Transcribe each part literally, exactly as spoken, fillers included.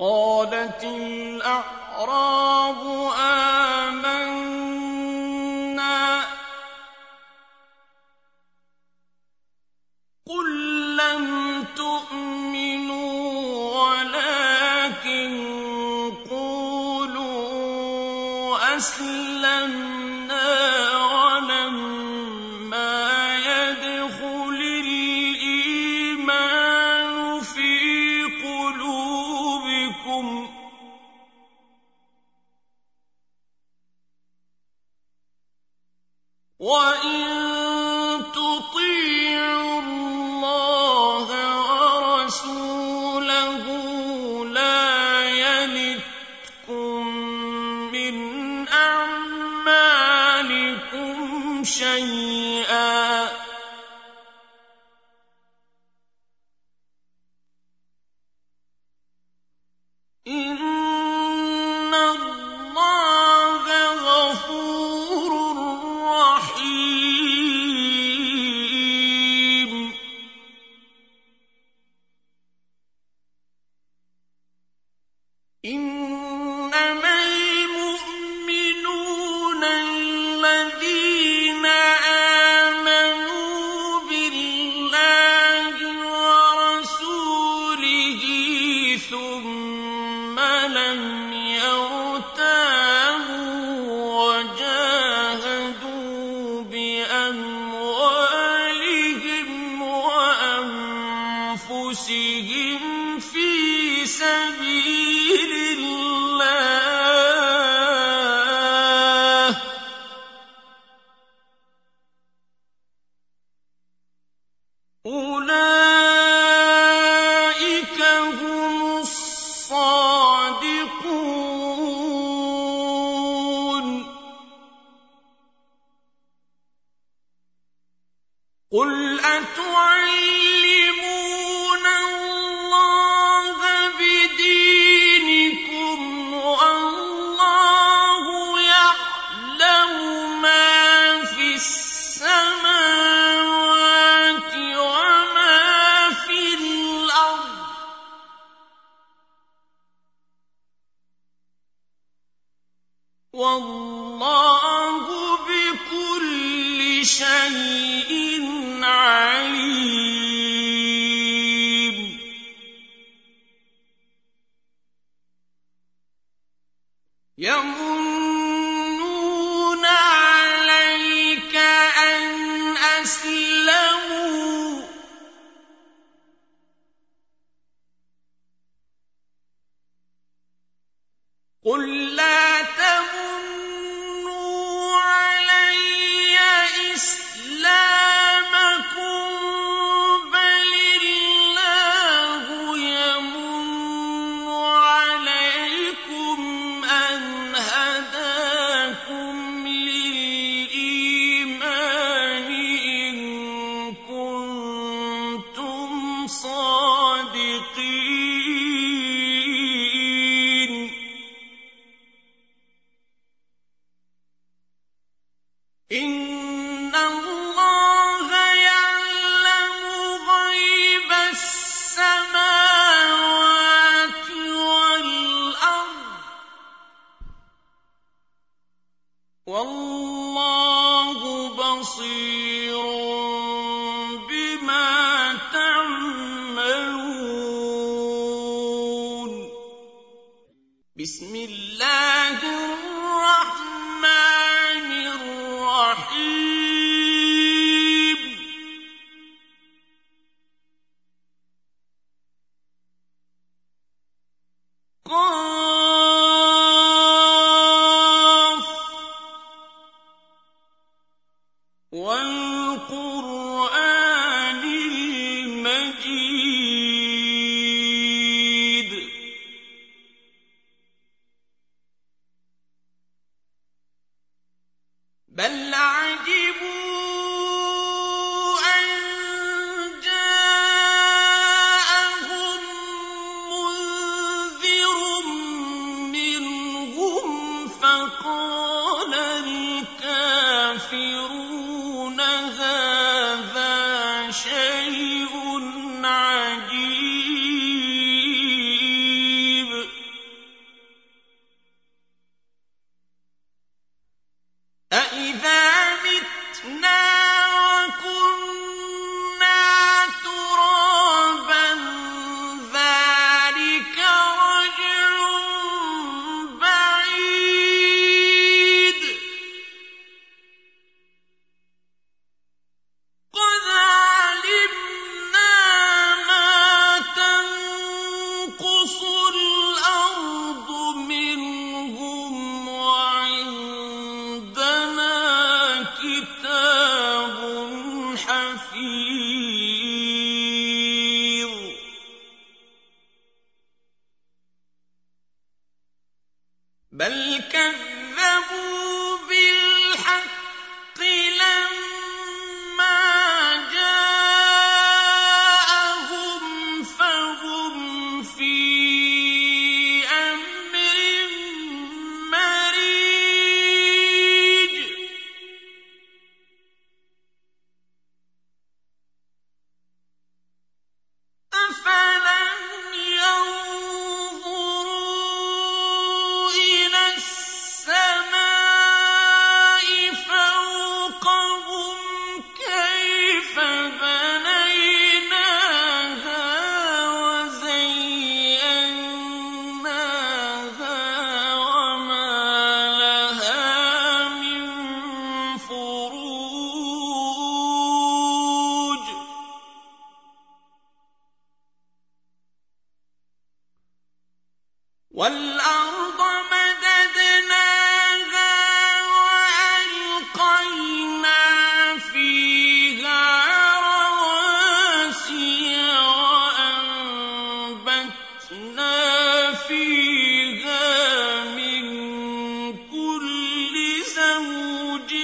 قالت الأعراب آمنا قل لم تؤمنوا ولكن قولوا أسلمنا ولما يدخل الإيمان في قلوبكم وإن تطيعوا الله ورسوله لا يلتكم من أعمالكم شيئا إن الله غفور رحيم إنما المؤمنون الذين آمنوا بالله ورسوله ثم لم يرتابوا وجاهدوا بأموالهم وأنفسهم في سبيل الله أولئك هم الصادقون قل أتعلمون الله بدينكم والله يعلم ما في السماوات وما في الأرض والله بكل شيء عليم يمنون عليك أن أسلموا قل لا تمنوا علي إسلامكم بل الله يمن عليكم أن هداكم للإيمان إن كنتم صادقين إن الله يعلم غيب السماوات والأرض والله بصير بما تعملون بسم الله الرحمن الرحيم قاف والقرآن المجيد بل كذبوا بالحق لما جاءهم فهم في أمر مريج أفلم ينظروا إلى السماء فوقهم كيف بنيناها وزيناها وما لها من فروج والأرض مددناها وألقينا فيها رواسي وأنبتنا فيها من كل زوج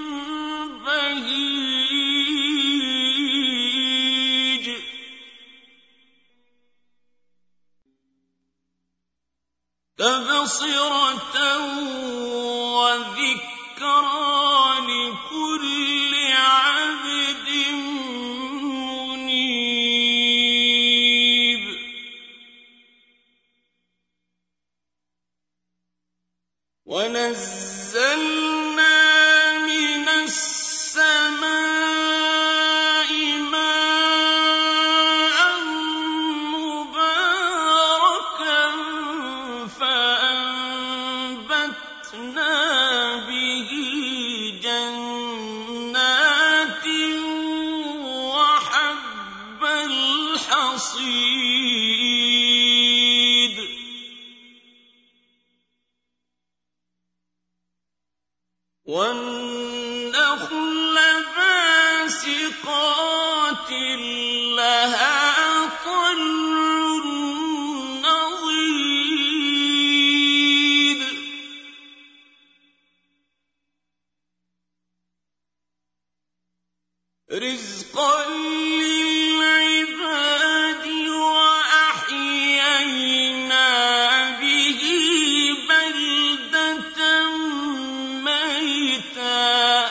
بهيج تبصرة وذكرى لكل عبد منيب ونزلنا من السماء ماء مباركا فأنبتنا به جنات وحب الحصيد والنخل باسقات لها طلع نضيد رزقا للعباد وأحيينا به بلدة ميتا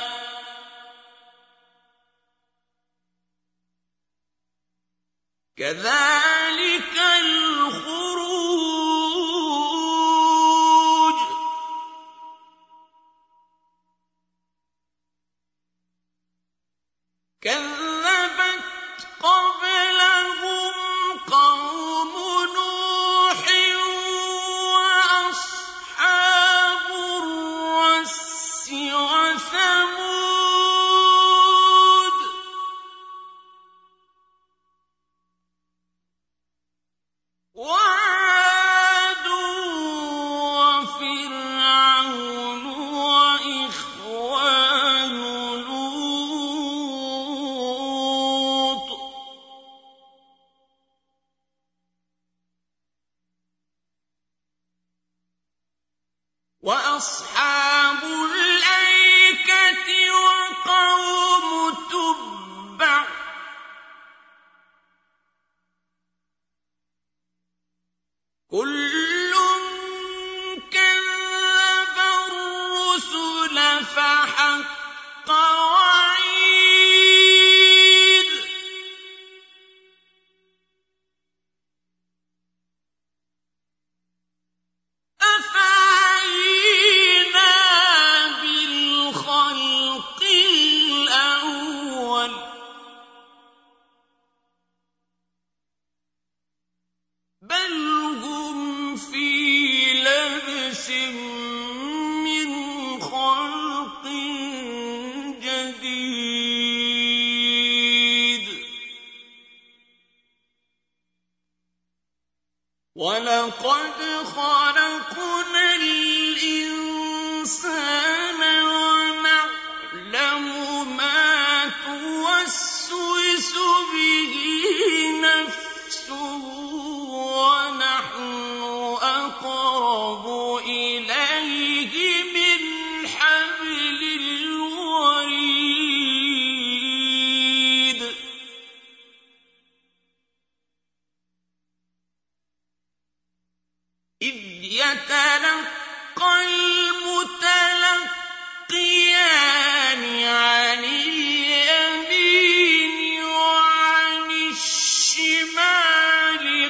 كذلك الخروج كذبت قبلهم قوم نوح وأصحاب الرس وثمود وعاد وفرعون وإخوان لوط وأصحاب الأيكة وقوم تبع كل كذب الرسل فحق وعيد أفعينا بالخلق الأول بل هم في لبس من خلق جديد ولقد خلقنا الإنسان ونعلم ما توسوس به نفسه ونحن أقرب إليه يتلقى المتلقيان عن اليمين وعن الشمال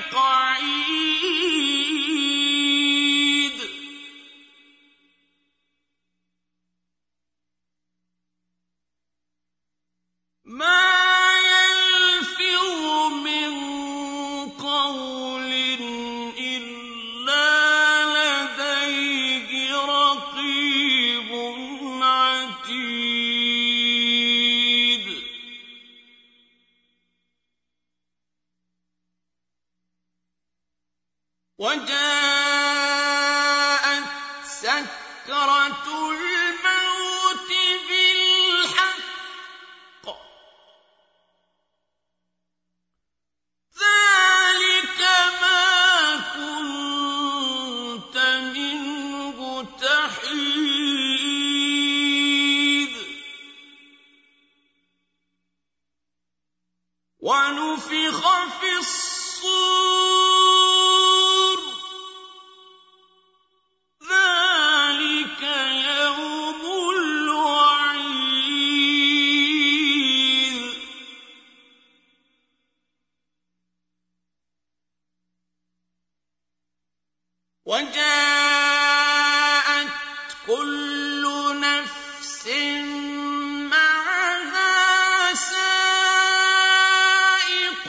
قعيد ما وجاءت سكرة الموت بالحق ذلك ما كنت منه تحيد ونفخ في الصور ذلك يوم الوعيد وجاءت كل نفس معها سائق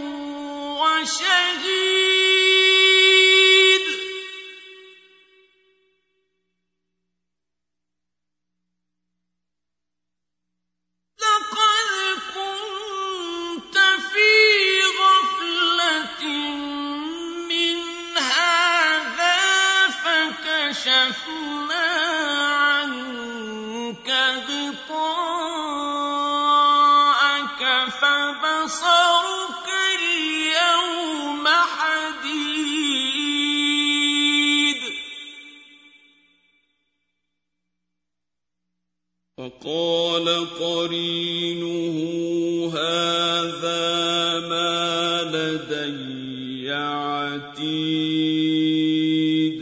وشهيد لقد كنت في غفلة من هذا فكشفنا عنك غطاءك فبصرك اليوم حديد وقال قرينه هذا ما لدي عتيد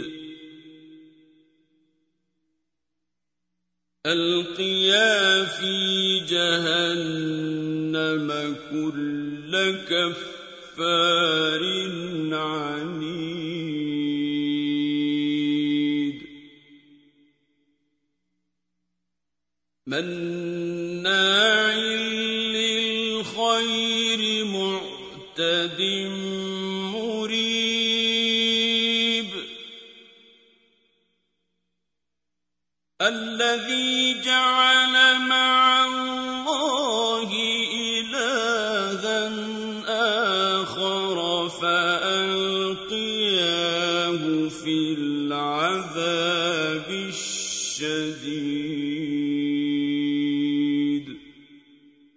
ألقيا في جهنم كل كفار عنيد مناع للخير معتد مريب الذي جعل مع الله إلها آخر فألقياه في العذاب الشديد